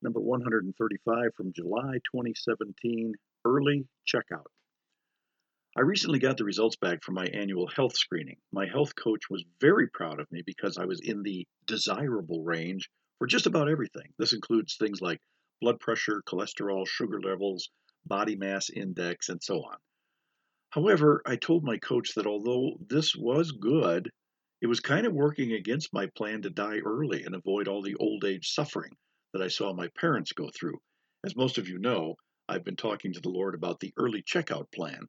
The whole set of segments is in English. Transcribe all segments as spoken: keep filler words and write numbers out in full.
number one hundred thirty-five from July twenty seventeen, Early Checkout. I recently got the results back from my annual health screening. My health coach was very proud of me because I was in the desirable range for just about everything. This includes things like blood pressure, cholesterol, sugar levels, body mass index, and so on. However, I told my coach that although this was good, it was kind of working against my plan to die early and avoid all the old age suffering that I saw my parents go through. As most of you know, I've been talking to the Lord about the early checkout plan.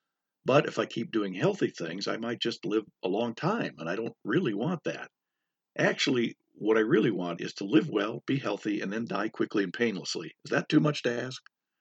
But if I keep doing healthy things, I might just live a long time, and I don't really want that. Actually, what I really want is to live well, be healthy, and then die quickly and painlessly. Is that too much to ask?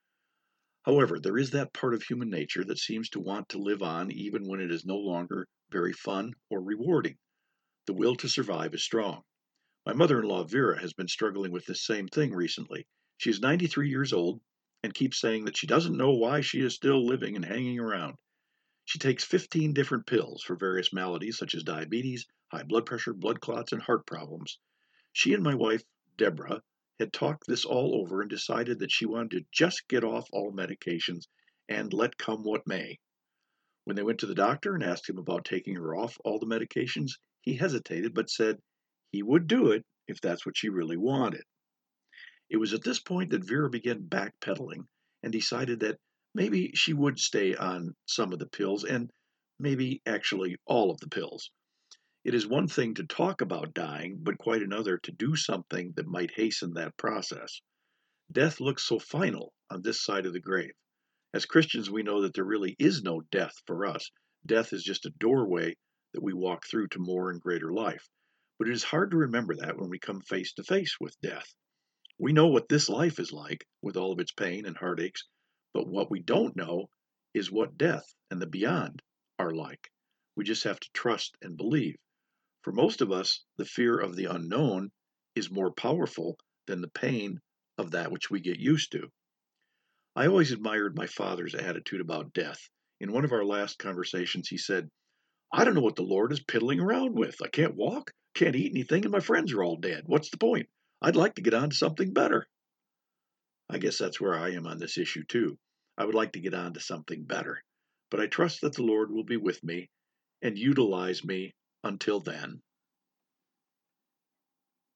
However, there is that part of human nature that seems to want to live on even when it is no longer very fun or rewarding. The will to survive is strong. My mother in law, Vera, has been struggling with this same thing recently. She is ninety-three years old and keeps saying that she doesn't know why she is still living and hanging around. She takes fifteen different pills for various maladies such as diabetes, high blood pressure, blood clots, and heart problems. She and my wife, Deborah, had talked this all over and decided that she wanted to just get off all medications and let come what may. When they went to the doctor and asked him about taking her off all the medications, he hesitated but said he would do it if that's what she really wanted. It was at this point that Vera began backpedaling and decided that maybe she would stay on some of the pills and maybe actually all of the pills. It is one thing to talk about dying, but quite another to do something that might hasten that process. Death looks so final on this side of the grave. As Christians, we know that there really is no death for us. Death is just a doorway that we walk through to more and greater life. But it is hard to remember that when we come face to face with death. We know what this life is like, with all of its pain and heartaches, but what we don't know is what death and the beyond are like. We just have to trust and believe. For most of us, the fear of the unknown is more powerful than the pain of that which we get used to. I always admired my father's attitude about death. In one of our last conversations, he said, I don't know what the Lord is piddling around with. I can't walk, can't eat anything, and my friends are all dead. What's the point? I'd like to get on to something better. I guess that's where I am on this issue, too. I would like to get on to something better. But I trust that the Lord will be with me and utilize me until then.